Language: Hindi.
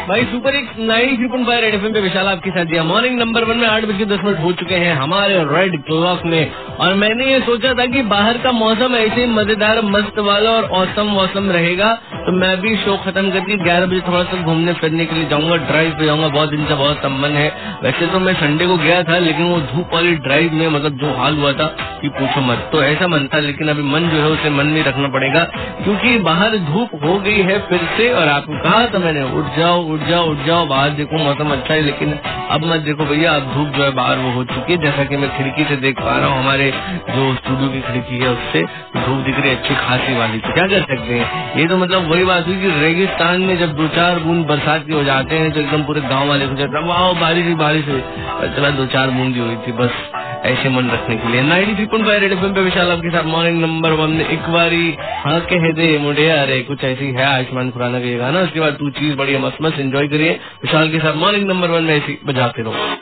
भाई सुपर एक 93.5 रेड एफएम पे विशाल आपके साथ दिया। मॉर्निंग नंबर 1 में 8:10 हो चुके हैं हमारे रेड क्लॉक में। और मैंने ये सोचा था कि बाहर का मौसम ऐसे मजेदार मस्त वाला और औसम मौसम रहेगा, तो मैं भी शो खत्म करके 11 बजे थोड़ा सा घूमने फिरने के लिए जाऊंगा, ड्राइव पे जाऊंगा। बहुत दिन से बहुत सम्मन है। वैसे तो मैं संडे को गया था, लेकिन वो धूप वाली ड्राइव में मतलब जो हाल हुआ था कि पूछो मत। तो ऐसा मन था, लेकिन अभी मन जो है उसे मन में रखना पड़ेगा, क्योंकि बाहर धूप हो गई है फिर से। और आपको कहा था मैंने, उठ जाओ उठ जाओ उठ जाओ, बाहर देखो मौसम अच्छा है। लेकिन अब मत देखो भैया, अब धूप जो है बाहर वो हो चुकी है। जैसा कि मैं खिड़की से देख पा रहा हूँ, हमारे जो स्टूडियो की खिड़की है उससे धूप दिख रही है अच्छी खासी वाली। तो क्या कर सकते हैं, ये तो मतलब वही बात हुई कि रेगिस्तान में जब 2-4 बूंद बरसात के हो जाते हैं तो एकदम पूरे गाँव वाले हो जाते हैं वाह बारिश हुई। चला 2-4 बूंदी हुई थी बस ऐसे मन रखने के लिए। 93.5 रेड एफएम पे विशाल आपके साथ मॉर्निंग नंबर 1 में एक बारी हाँ कह दे मुझे, अरे कुछ ऐसी है आयुष्मान खुराना का ये गाना। उसके बाद तू चीज बड़ी मस्त मस्त एंजॉय करिए विशाल के साथ मॉर्निंग नंबर 1 में ऐसी बजाते रहो।